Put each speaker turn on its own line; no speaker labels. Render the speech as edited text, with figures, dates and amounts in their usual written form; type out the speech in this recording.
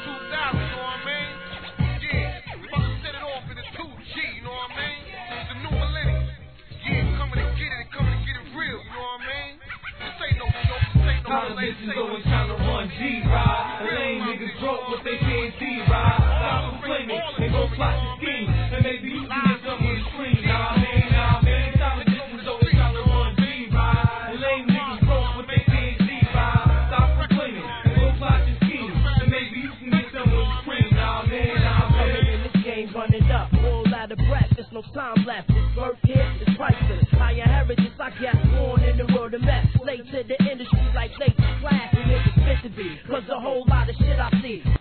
2000, you know what I mean? Yeah, we about to set it off in the 2G, you know what I mean? It's the new millennium. Yeah, coming to get it and coming to get it real, you know what I mean? This ain't no joke, this ain't no
Politicians always trying to run G-Ride. Lame niggas broke what they can't see, ride. Stop complaining and go plot the scheme. And maybe you can get some with the screen. Nah, man. Politicians always trying to run G-Ride. Lame niggas broke what they can't see, ride. Stop complaining and go plot the scheme. And maybe you can get some with the screen. Nah, man.
Coming in this game, running up, all out of breath. There's no time left. This birth here is priceless. I inherited this, I got born in the world of meth. Late to the industry like late to class, and it was meant to be. Cause a whole lot of shit I see.